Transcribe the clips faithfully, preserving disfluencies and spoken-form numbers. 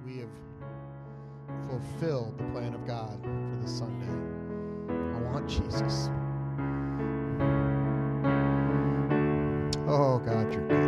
we have fulfilled the plan of God for this Sunday. I want Jesus. Oh, God, you're good.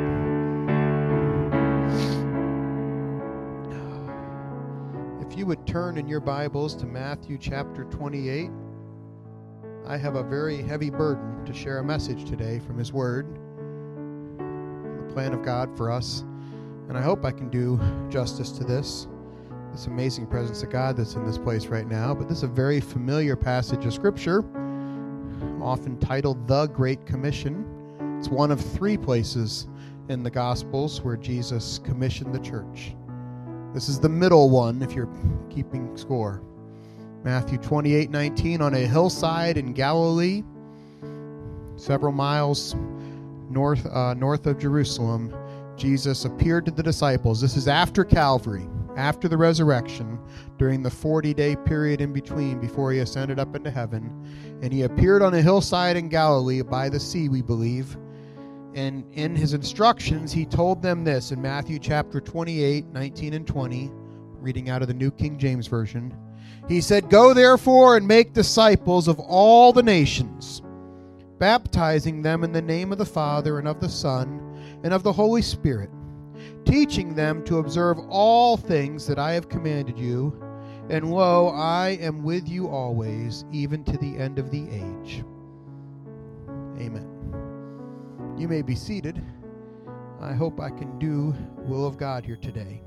If you would turn in your Bibles to Matthew chapter twenty-eight, I have a very heavy burden to share a message today from His Word, the plan of God for us, and I hope I can do justice to this, this amazing presence of God that's in this place right now. But this is a very familiar passage of Scripture, often titled The Great Commission. It's one of three places in the Gospels where Jesus commissioned the church. This is the middle one, if you're keeping score. Matthew twenty-eight nineteen, on a hillside in Galilee, several miles north uh, north of Jerusalem, Jesus appeared to the disciples. This is after Calvary, after the resurrection, during the forty-day period in between before He ascended up into heaven. And He appeared on a hillside in Galilee by the sea, we believe. And in His instructions, He told them this in Matthew chapter twenty-eight, nineteen and twenty, reading out of the New King James Version. He said, "Go therefore and make disciples of all the nations, baptizing them in the name of the Father and of the Son and of the Holy Spirit, teaching them to observe all things that I have commanded you. And lo, I am with you always, even to the end of the age." Amen. You may be seated. I hope I can do the will of God here today.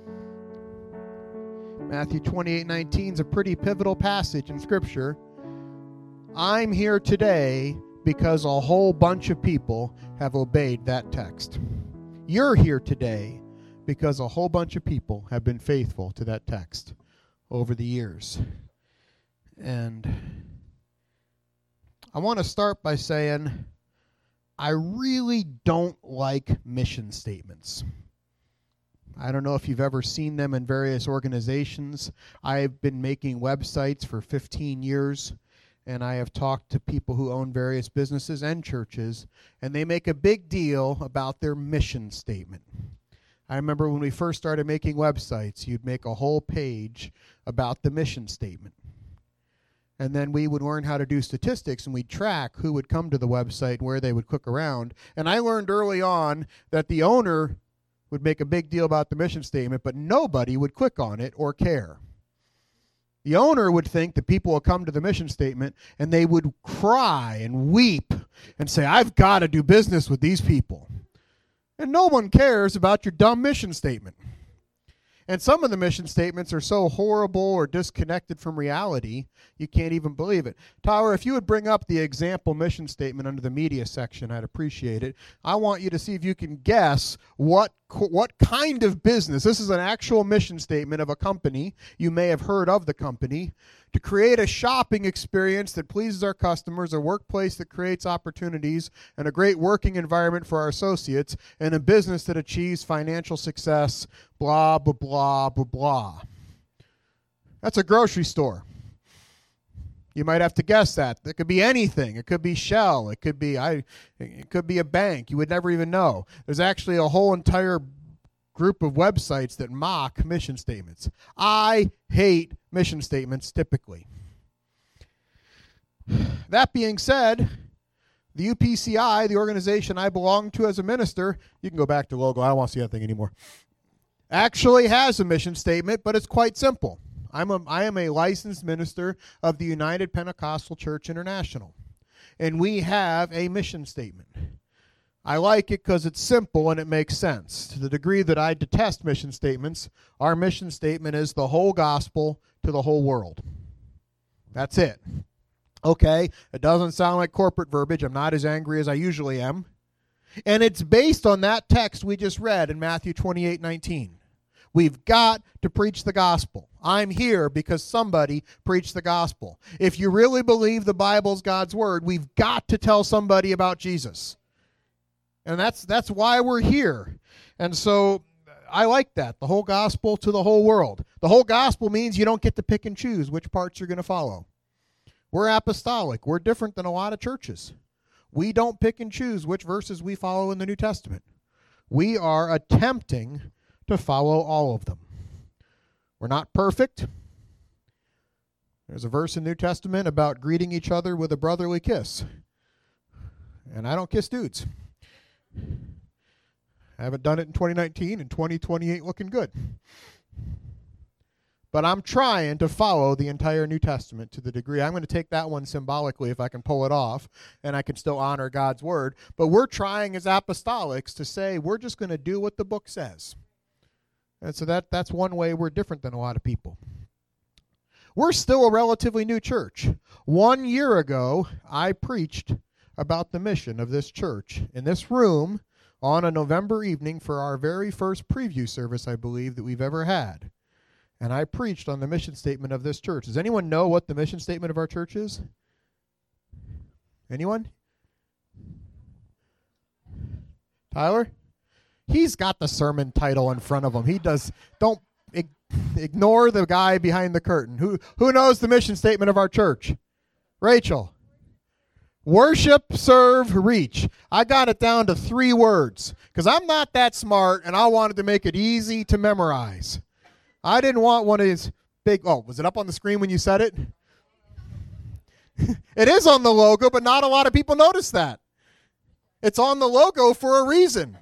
Matthew twenty-eight nineteen is a pretty pivotal passage in Scripture. I'm here today because a whole bunch of people have obeyed that text. You're here today because a whole bunch of people have been faithful to that text over the years. And I want to start by saying I really don't like mission statements. I don't know if you've ever seen them in various organizations. I've been making websites for fifteen years, and I have talked to people who own various businesses and churches, and they make a big deal about their mission statement. I remember when we first started making websites, you'd make a whole page about the mission statement. And then we would learn how to do statistics, and we'd track who would come to the website and where they would click around. And I learned early on that the owner would make a big deal about the mission statement, but nobody would click on it or care. The owner would think that people will come to the mission statement and they would cry and weep and say, "I've got to do business with these people." And no one cares about your dumb mission statement. And some of the mission statements are so horrible or disconnected from reality, you can't even believe it. Tyler, if you would bring up the example mission statement under the media section, I'd appreciate it. I want you to see if you can guess what what kind of business. This is an actual mission statement of a company. You may have heard of the company. To create a shopping experience that pleases our customers, a workplace that creates opportunities, and a great working environment for our associates, and a business that achieves financial success, blah, blah, blah, blah, blah. That's a grocery store. You might have to guess that. It could be anything. It could be Shell. It could be I. It could be a bank. You would never even know. There's actually a whole entire group of websites that mock mission statements. I hate mission statements typically. That being said, the U P C I, the organization I belong to as a minister, you can go back to logo. I don't want to see that thing anymore. Actually has a mission statement, but it's quite simple. I'm a, I am a licensed minister of the United Pentecostal Church International, and we have a mission statement. I like it because it's simple and it makes sense. To the degree that I detest mission statements, our mission statement is the whole gospel to the whole world. That's it. Okay, it doesn't sound like corporate verbiage. I'm not as angry as I usually am. And it's based on that text we just read in Matthew twenty-eight nineteen. We've got to preach the gospel. I'm here because somebody preached the gospel. If you really believe the Bible's God's word, we've got to tell somebody about Jesus. And that's that's why we're here. And so I like that, the whole gospel to the whole world. The whole gospel means you don't get to pick and choose which parts you're going to follow. We're apostolic. We're different than a lot of churches. We don't pick and choose which verses we follow in the New Testament. We are attempting to follow all of them. We're not perfect. There's a verse in the New Testament about greeting each other with a brotherly kiss. And I don't kiss dudes. I haven't done it in twenty nineteen, and twenty twenty-eight looking good. But I'm trying to follow the entire New Testament to the degree. I'm going to take that one symbolically if I can pull it off, and I can still honor God's word. But we're trying as apostolics to say we're just going to do what the book says. And so that that's one way we're different than a lot of people. We're still a relatively new church. One year ago, I preached about the mission of this church in this room on a November evening for our very first preview service, I believe, that we've ever had. And I preached on the mission statement of this church. Does anyone know what the mission statement of our church is? Anyone? Tyler? He's got the sermon title in front of him. He does. Don't ig- ignore the guy behind the curtain. Who, who knows the mission statement of our church? Rachel. Worship, serve, reach. I got it down to three words because I'm not that smart and I wanted to make it easy to memorize. I didn't want one of these big, oh, was it up on the screen when you said it? It is on the logo, but not a lot of people notice that. It's on the logo for a reason.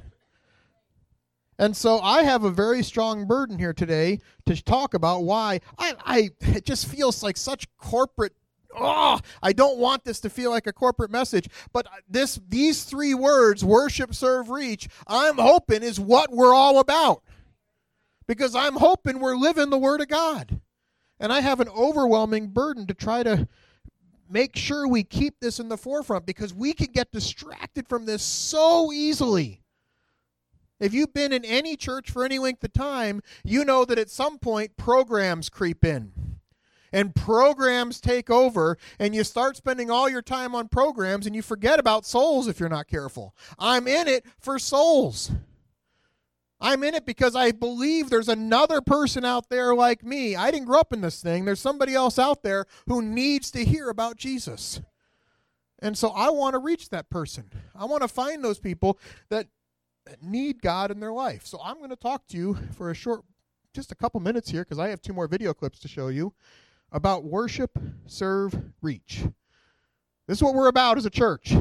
And so I have a very strong burden here today to talk about why I, I it just feels like such corporate. Oh, I don't want this to feel like a corporate message, but this these three words, worship, serve, reach, I'm hoping is what we're all about. Because I'm hoping we're living the Word of God. And I have an overwhelming burden to try to make sure we keep this in the forefront because we can get distracted from this so easily. If you've been in any church for any length of time, you know that at some point programs creep in. And programs take over, and you start spending all your time on programs, and you forget about souls if you're not careful. I'm in it for souls. I'm in it because I believe there's another person out there like me. I didn't grow up in this thing. There's somebody else out there who needs to hear about Jesus. And so I want to reach that person. I want to find those people that need God in their life. So I'm going to talk to you for a short, just a couple minutes here, because I have two more video clips to show you, about worship, serve, reach. This is what we're about as a church.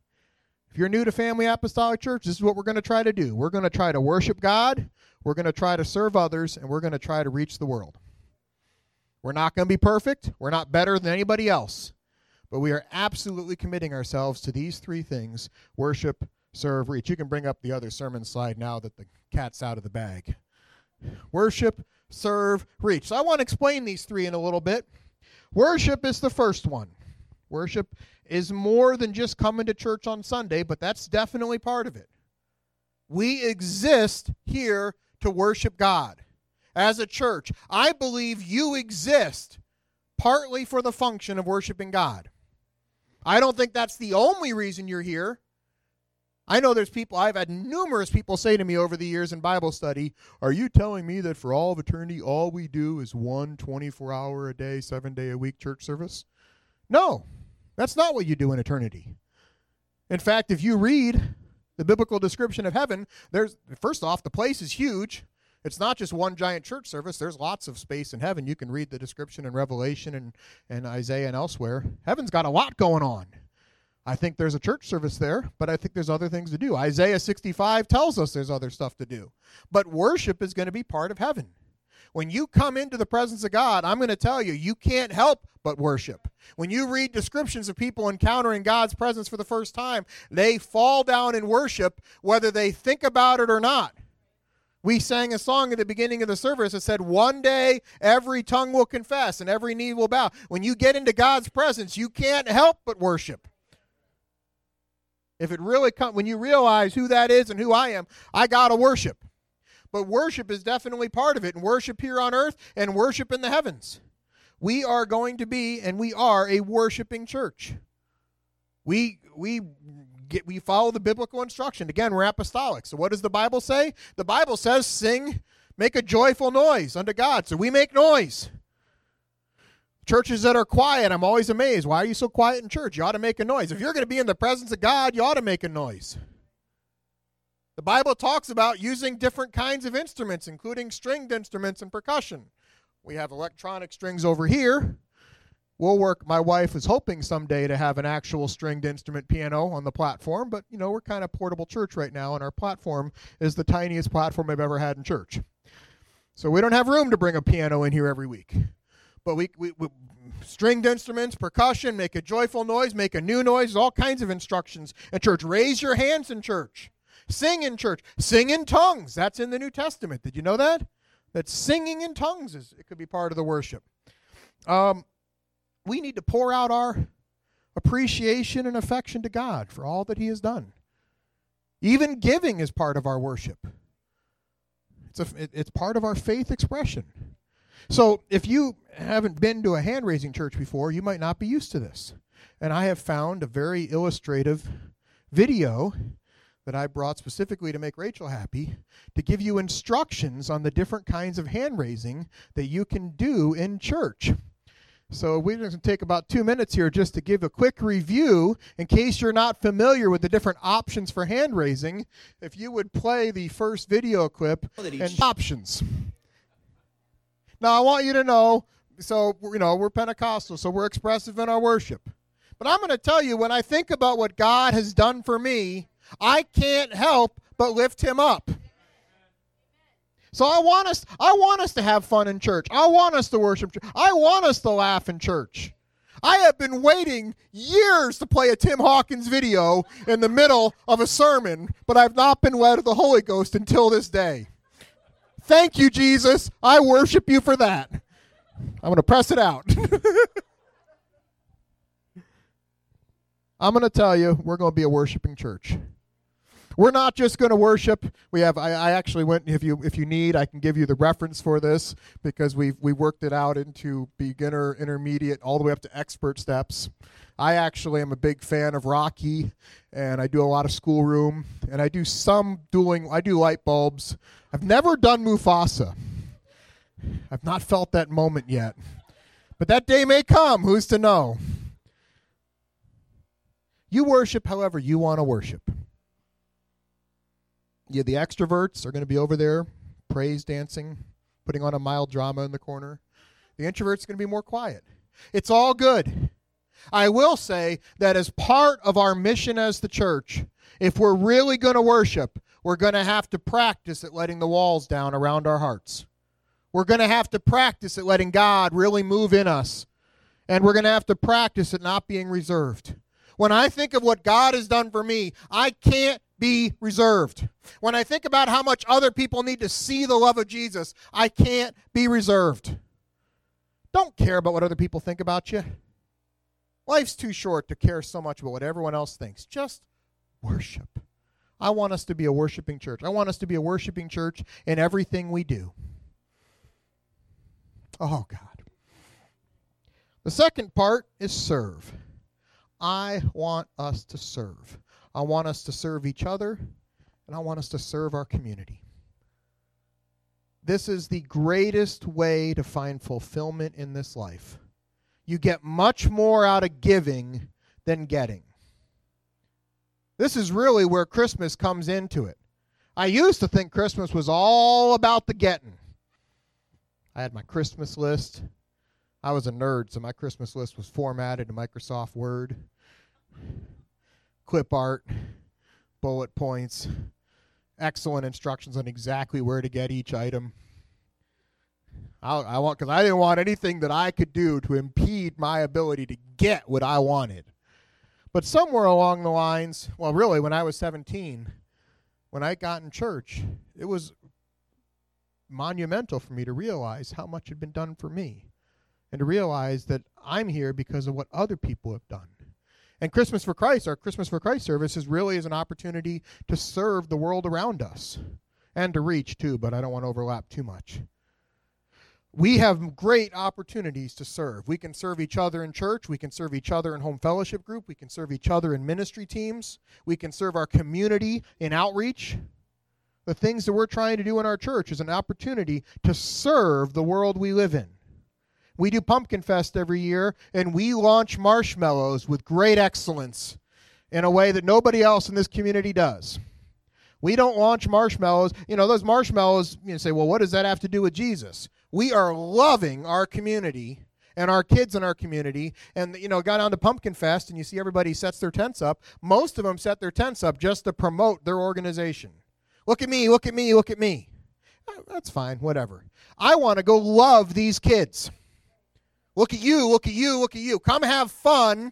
If you're new to Family Apostolic Church, this is what we're going to try to do. We're going to try to worship God, we're going to try to serve others, and we're going to try to reach the world. We're not going to be perfect. We're not better than anybody else. But we are absolutely committing ourselves to these three things: worship, serve, reach. You can bring up the other sermon slide now that the cat's out of the bag. Worship, serve, reach. So I want to explain these three in a little bit. Worship is the first one. Worship is more than just coming to church on Sunday, but that's definitely part of it. We exist here to worship God. As a church, I believe you exist partly for the function of worshiping God. I don't think that's the only reason you're here. I know there's people, I've had numerous people say to me over the years in Bible study, are you telling me that for all of eternity, all we do is one twenty-four hour a day, seven day a week church service? No, that's not what you do in eternity. In fact, if you read the biblical description of heaven, there's, first off, the place is huge. It's not just one giant church service. There's lots of space in heaven. You can read the description in Revelation and, and Isaiah and elsewhere. Heaven's got a lot going on. I think there's a church service there, but I think there's other things to do. Isaiah sixty-five tells us there's other stuff to do. But worship is going to be part of heaven. When you come into the presence of God, I'm going to tell you, you can't help but worship. When you read descriptions of people encountering God's presence for the first time, they fall down in worship whether they think about it or not. We sang a song at the beginning of the service that said, one day every tongue will confess and every knee will bow. When you get into God's presence, you can't help but worship. If it really comes, when you realize who that is and who I am, I got to worship. But worship is definitely part of it, and worship here on earth and worship in the heavens. We are going to be, and we are, a worshiping church. We we get we follow the biblical instruction. Again, we're apostolic. So what does the Bible say? The Bible says, sing, make a joyful noise unto God. So we make noise. Churches that are quiet, I'm always amazed. Why are you so quiet in church? You ought to make a noise. If you're going to be in the presence of God, you ought to make a noise. The Bible talks about using different kinds of instruments, including stringed instruments and percussion. We have electronic strings over here. We'll work, my wife is hoping someday to have an actual stringed instrument piano on the platform, but, you know, we're kind of portable church right now, and our platform is the tiniest platform I've ever had in church. So we don't have room to bring a piano in here every week. But we, we, we stringed instruments, percussion, make a joyful noise, make a new noise, all kinds of instructions in church. Raise your hands in church. Sing in church. Sing in tongues. That's in the New Testament. Did you know that? That singing in tongues is, it could be part of the worship. Um, we need to pour out our appreciation and affection to God for all that he has done. Even giving is part of our worship. It's a, it, it's part of our faith expression. So if you haven't been to a hand-raising church before, you might not be used to this. And I have found a very illustrative video that I brought specifically to make Rachel happy, to give you instructions on the different kinds of hand-raising that you can do in church. So we're going to take about two minutes here just to give a quick review in case you're not familiar with the different options for hand-raising. If you would play the first video clip and options. Now, I want you to know, so, you know, we're Pentecostal, so we're expressive in our worship. But I'm going to tell you, when I think about what God has done for me, I can't help but lift him up. So I want us I want us to have fun in church. I want us to worship. I want us to laugh in church. I have been waiting years to play a Tim Hawkins video in the middle of a sermon, but I've not been led of the Holy Ghost until this day. Thank you, Jesus. I worship you for that. I'm going to press it out. I'm going to tell you, we're going to be a worshiping church. We're not just going to worship. We have. I, I actually went. If you if you need, I can give you the reference for this because we've we worked it out into beginner, intermediate, all the way up to expert steps. I actually am a big fan of Rocky, and I do a lot of schoolroom, and I do some dueling. I do light bulbs. I've never done Mufasa. I've not felt that moment yet, but that day may come. Who's to know? You worship however you want to worship. Yeah, the extroverts are going to be over there, praise dancing, putting on a mild drama in the corner. The introverts are going to be more quiet. It's all good. I will say that as part of our mission as the church, if we're really going to worship, we're going to have to practice at letting the walls down around our hearts. We're going to have to practice at letting God really move in us. And we're going to have to practice at not being reserved. When I think of what God has done for me, I can't be reserved. When I think about how much other people need to see the love of Jesus, I can't be reserved. Don't care about what other people think about you. Life's too short to care so much about what everyone else thinks. Just worship. I want us to be a worshiping church. I want us to be a worshiping church in everything we do. Oh, God. The second part is serve. I want us to serve. I want us to serve each other, and I want us to serve our community. This is the greatest way to find fulfillment in this life. You get much more out of giving than getting. This is really where Christmas comes into it. I used to think Christmas was all about the getting. I had my Christmas list. I was a nerd, so my Christmas list was formatted in Microsoft Word. Clip art, bullet points, excellent instructions on exactly where to get each item. I, I want because I didn't want anything that I could do to impede my ability to get what I wanted. But somewhere along the lines, well, really, when I was seventeen, when I got in church, it was monumental for me to realize how much had been done for me, and to realize that I'm here because of what other people have done. And Christmas for Christ, our Christmas for Christ service is really is an opportunity to serve the world around us and to reach too, but I don't want to overlap too much. We have great opportunities to serve. We can serve each other in church. We can serve each other in home fellowship group. We can serve each other in ministry teams. We can serve our community in outreach. The things that we're trying to do in our church is an opportunity to serve the world we live in. We do Pumpkin Fest every year, and we launch marshmallows with great excellence in a way that nobody else in this community does. We don't launch marshmallows. You know, those marshmallows, you say, well, what does that have to do with Jesus? We are loving our community and our kids in our community. And, you know, got on to Pumpkin Fest, and you see everybody sets their tents up. Most of them set their tents up just to promote their organization. Look at me, look at me, look at me. That's fine, whatever. I want to go love these kids. Look at you, look at you, look at you. Come have fun.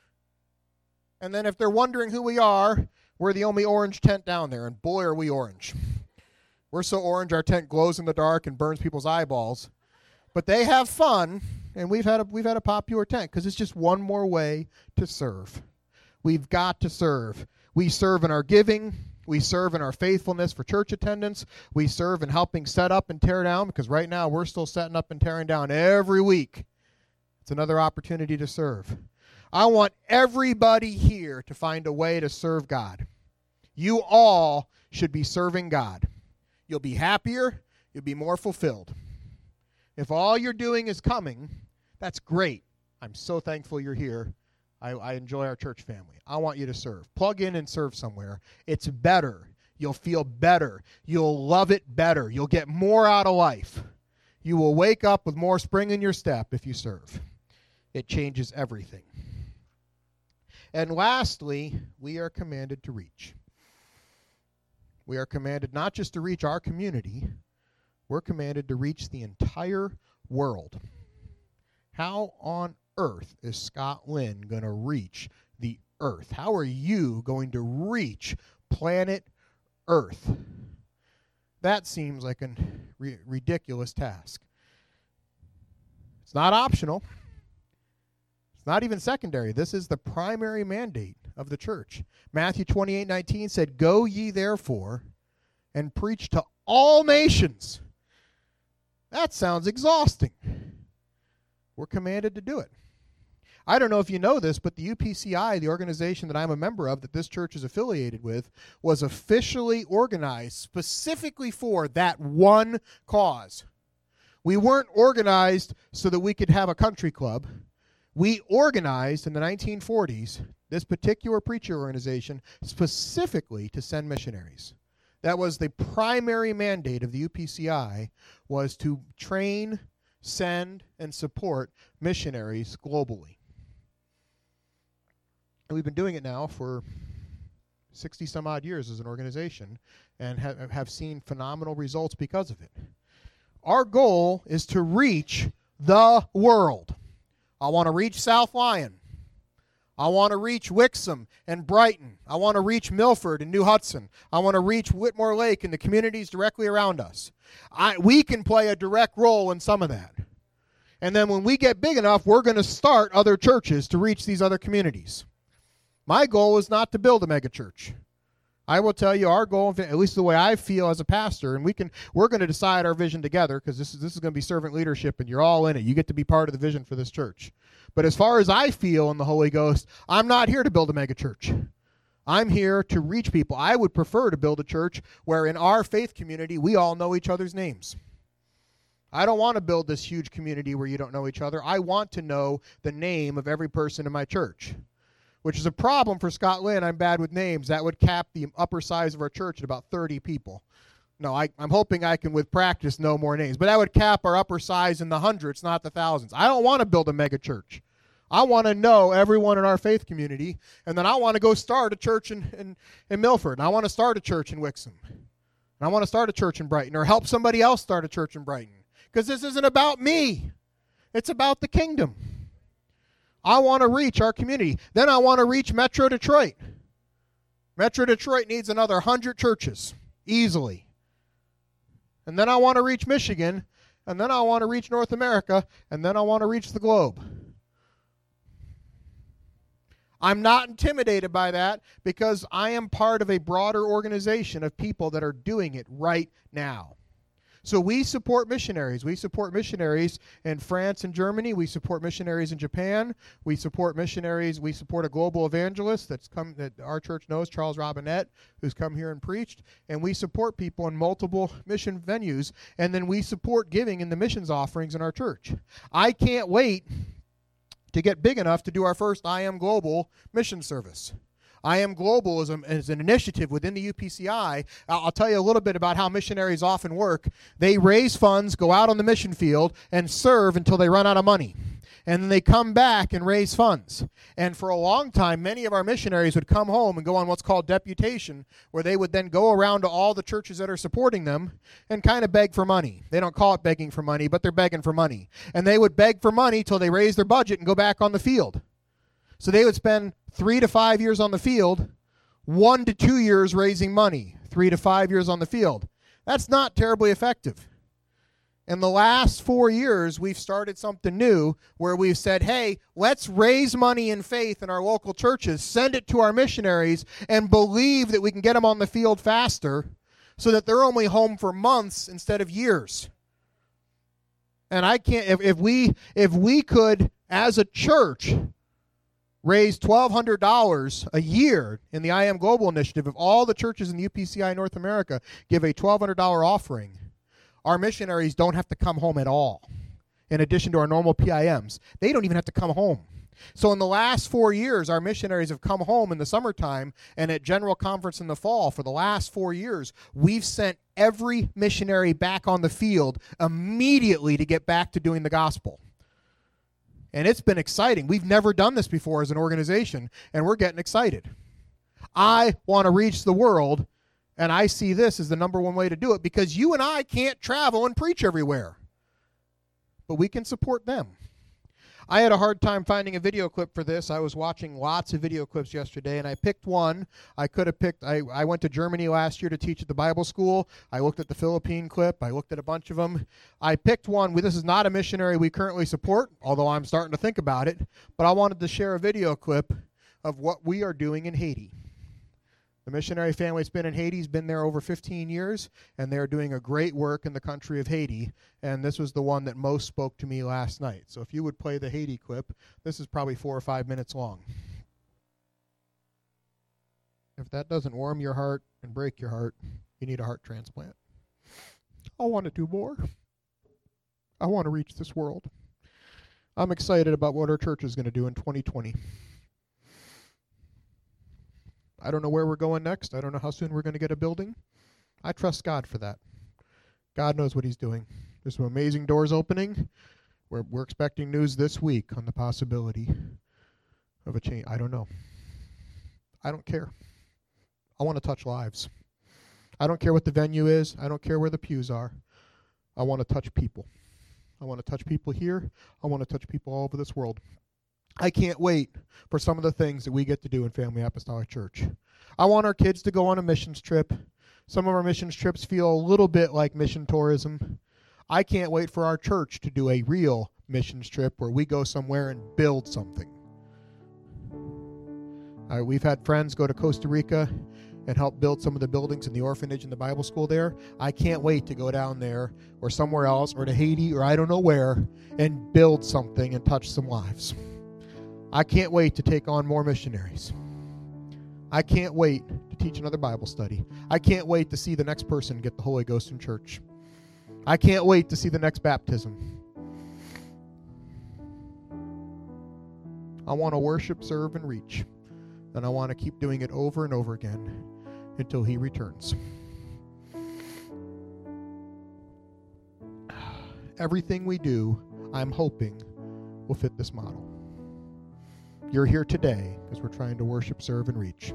And then if they're wondering who we are, we're the only orange tent down there, and boy, are we orange. We're so orange our tent glows in the dark and burns people's eyeballs. But they have fun, and we've had a, we've had a popular tent because it's just one more way to serve. We've got to serve. We serve in our giving. We serve in our faithfulness for church attendance. We serve in helping set up and tear down, because right now we're still setting up and tearing down every week. It's another opportunity to serve. I want everybody here to find a way to serve God. You all should be serving God. You'll be happier. You'll be more fulfilled. If all you're doing is coming, that's great. I'm so thankful you're here. I, I enjoy our church family. I want you to serve. Plug in and serve somewhere. It's better. You'll feel better. You'll love it better. You'll get more out of life. You will wake up with more spring in your step if you serve. It changes everything. And lastly, we are commanded to reach. We are commanded not just to reach our community, we're commanded to reach the entire world. How on earth is Scott Lynn going to reach the earth? How are you going to reach planet Earth? That seems like a ri- ridiculous task. It's not optional. It's not even secondary. This is the primary mandate of the church. Matthew twenty-eight nineteen said, "Go ye therefore and preach to all nations." That sounds exhausting. We're commanded to do it. I don't know if you know this, but the U P C I, the organization that I'm a member of, that this church is affiliated with, was officially organized specifically for that one cause. We weren't organized so that we could have a country club. We organized in the nineteen forties this particular preacher organization specifically to send missionaries. That was the primary mandate of the U P C I, was to train, send, and support missionaries globally. And we've been doing it now for sixty some odd years as an organization, and have, have seen phenomenal results because of it. Our goal is to reach the world. I want to reach South Lyon. I want to reach Wixom and Brighton. I want to reach Milford and New Hudson. I want to reach Whitmore Lake and the communities directly around us. I, we can play a direct role in some of that. And then when we get big enough, we're going to start other churches to reach these other communities. My goal is not to build a megachurch. I will tell you our goal, at least the way I feel as a pastor, and we can, we're going to decide our vision together, because this is this is going to be servant leadership, and you're all in it. You get to be part of the vision for this church. But as far as I feel in the Holy Ghost, I'm not here to build a megachurch. I'm here to reach people. I would prefer to build a church where in our faith community we all know each other's names. I don't want to build this huge community where you don't know each other. I want to know the name of every person in my church, which is a problem for Scott Lynn. I'm bad with names. That would cap the upper size of our church at about thirty people. No, I, I'm hoping I can, with practice, know more names. But that would cap our upper size in the hundreds, not the thousands. I don't want to build a mega church. I want to know everyone in our faith community, and then I want to go start a church in, in, in Milford, and I want to start a church in Wixom, and I want to start a church in Brighton, or help somebody else start a church in Brighton. Because this isn't about me. It's about the kingdom. I want to reach our community. Then I want to reach Metro Detroit. Metro Detroit needs another one hundred churches, easily. And then I want to reach Michigan, and then I want to reach North America, and then I want to reach the globe. I'm not intimidated by that, because I am part of a broader organization of people that are doing it right now. So we support missionaries. We support missionaries in France and Germany. We support missionaries in Japan. We support missionaries. We support a global evangelist that's come, that our church knows, Charles Robinette, who's come here and preached. And we support people in multiple mission venues. And then we support giving in the missions offerings in our church. I can't wait to get big enough to do our first I Am Global mission service. I Am Global is, a, is an initiative within the U P C I. I'll, I'll tell you a little bit about how missionaries often work. They raise funds, go out on the mission field, and serve until they run out of money. And then they come back and raise funds. And for a long time, many of our missionaries would come home and go on what's called deputation, where they would then go around to all the churches that are supporting them and kind of beg for money. They don't call it begging for money, but they're begging for money. And they would beg for money till they raise their budget and go back on the field. So they would spend three to five years on the field, one to two years raising money, three to five years on the field. That's not terribly effective. In the last four years, we've started something new where we've said, hey, let's raise money in faith in our local churches, send it to our missionaries, and believe that we can get them on the field faster so that they're only home for months instead of years. And I can't, if, if we if we could, as a church, raise twelve hundred dollars a year in the I Am Global initiative, if all the churches in the U P C I North America give a twelve hundred dollars offering, our missionaries don't have to come home at all. In addition to our normal P I Ms, they don't even have to come home. So in the last four years, our missionaries have come home in the summertime, and at General Conference in the fall. For the last four years, we've sent every missionary back on the field immediately to get back to doing the gospel. And it's been exciting. We've never done this before as an organization, and we're getting excited. I want to reach the world. And I see this as the number one way to do it, because you and I can't travel and preach everywhere. But we can support them. I had a hard time finding a video clip for this. I was watching lots of video clips yesterday, and I picked one. I could have picked, I, I went to Germany last year to teach at the Bible school. I looked at the Philippine clip. I looked at a bunch of them. I picked one. This is not a missionary we currently support, although I'm starting to think about it. But I wanted to share a video clip of what we are doing in Haiti. The missionary family's been in Haiti, has been there over fifteen years, and they're doing a great work in the country of Haiti. And this was the one that most spoke to me last night. So if you would play the Haiti clip, this is probably four or five minutes long. If that doesn't warm your heart and break your heart, you need a heart transplant. I want to do more. I want to reach this world. I'm excited about what our church is going to do in twenty twenty. I don't know where we're going next. I don't know how soon we're going to get a building. I trust God for that. God knows what he's doing. There's some amazing doors opening. We're, we're expecting news this week on the possibility of a change. I don't know. I don't care. I want to touch lives. I don't care what the venue is. I don't care where the pews are. I want to touch people. I want to touch people here. I want to touch people all over this world. I can't wait for some of the things that we get to do in Family Apostolic Church. I want our kids to go on a missions trip. Some of our missions trips feel a little bit like mission tourism. I can't wait for our church to do a real missions trip where we go somewhere and build something. Uh, we've had friends go to Costa Rica and help build some of the buildings in the orphanage and the Bible school there. I can't wait to go down there or somewhere else or to Haiti or I don't know where and build something and touch some lives. I can't wait to take on more missionaries. I can't wait to teach another Bible study. I can't wait to see the next person get the Holy Ghost in church. I can't wait to see the next baptism. I want to worship, serve, and reach. And I want to keep doing it over and over again until he returns. Everything we do, I'm hoping, will fit this model. You're here today because we're trying to worship, serve, and reach.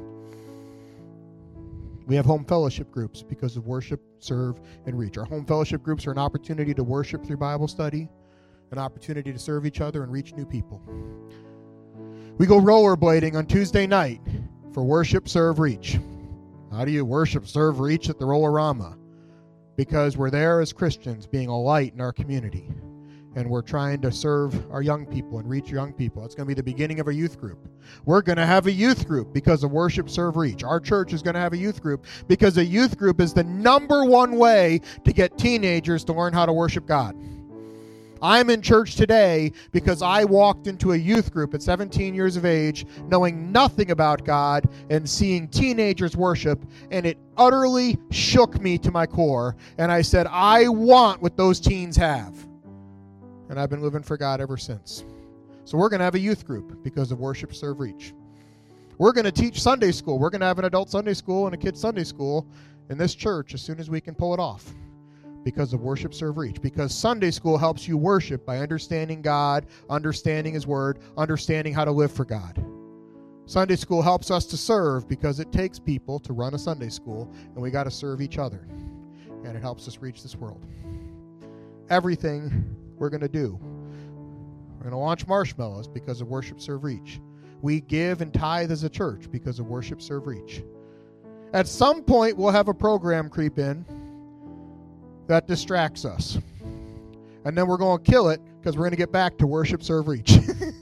We have home fellowship groups because of worship, serve, and reach. Our home fellowship groups are an opportunity to worship through Bible study, an opportunity to serve each other and reach new people. We go rollerblading on Tuesday night for worship, serve, reach. How do you worship, serve, reach at the Rollerama? Because we're there as Christians being a light in our community. And we're trying to serve our young people and reach young people. It's going to be the beginning of a youth group. We're going to have a youth group because of worship, serve, reach. Our church is going to have a youth group because a youth group is the number one way to get teenagers to learn how to worship God. I'm in church today because I walked into a youth group at seventeen years of age, knowing nothing about God and seeing teenagers worship, and it utterly shook me to my core. And I said, I want what those teens have. And I've been living for God ever since. So we're going to have a youth group because of worship, serve, reach. We're going to teach Sunday school. We're going to have an adult Sunday school and a kids Sunday school in this church as soon as we can pull it off because of Worship, Serve, Reach. Because Sunday school helps you worship by understanding God, understanding His Word, understanding how to live for God. Sunday school helps us to serve because it takes people to run a Sunday school, and we got to serve each other. And it helps us reach this world. Everything we're going to do. We're going to launch marshmallows because of Worship, Serve, Reach. We give and tithe as a church because of Worship, Serve, Reach. At some point, we'll have a program creep in that distracts us. And then we're going to kill it because we're going to get back to Worship, Serve, Reach.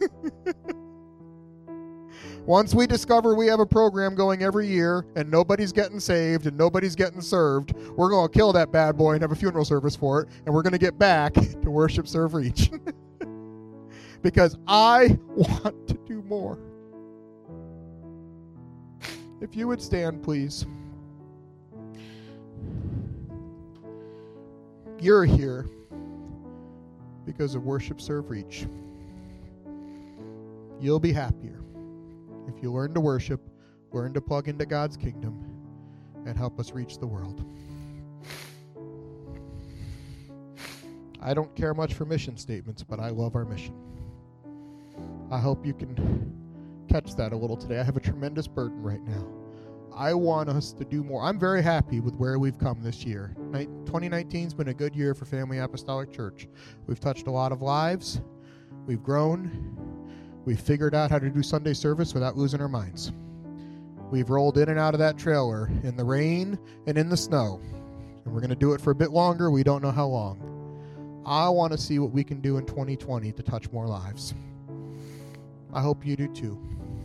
Once we discover we have a program going every year and nobody's getting saved and nobody's getting served, we're going to kill that bad boy and have a funeral service for it, and we're going to get back to Worship, Serve, Reach. Because I want to do more. If you would stand, please. You're here because of Worship, Serve, Reach. You'll be happier if you learn to worship, learn to plug into God's kingdom, and help us reach the world. I don't care much for mission statements, but I love our mission. I hope you can catch that a little today. I have a tremendous burden right now. I want us to do more. I'm very happy with where we've come this year. twenty nineteen has been a good year for Family Apostolic Church. We've touched a lot of lives. We've grown. We've figured out how to do Sunday service without losing our minds. We've rolled in and out of that trailer in the rain and in the snow. And we're going to do it for a bit longer. We don't know how long. I want to see what we can do in twenty twenty to touch more lives. I hope you do too.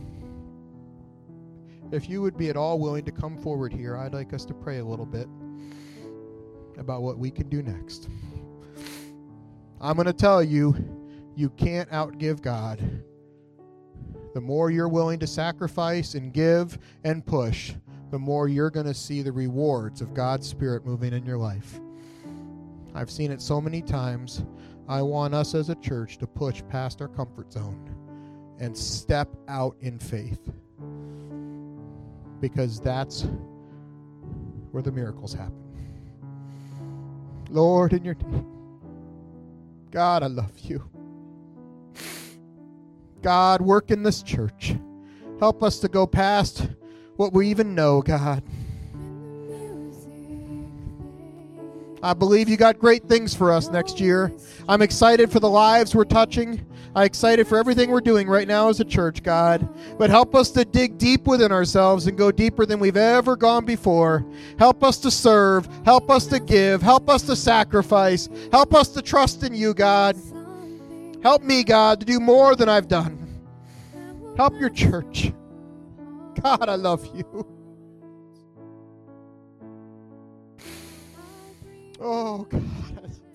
If you would be at all willing to come forward here, I'd like us to pray a little bit about what we can do next. I'm going to tell you, you can't outgive God. The more you're willing to sacrifice and give and push, the more you're going to see the rewards of God's Spirit moving in your life. I've seen it so many times. I want us as a church to push past our comfort zone and step out in faith, because that's where the miracles happen. Lord, in your name, God, I love you. God, work in this church. Help us to go past what we even know, God. I believe you got great things for us next year. I'm excited for the lives we're touching. I'm excited for everything we're doing right now as a church, God. But help us to dig deep within ourselves and go deeper than we've ever gone before. Help us to serve. Help us to give. Help us to sacrifice. Help us to trust in you, God. Help me, God, to do more than I've done. Help your church. God, I love you. Oh, God.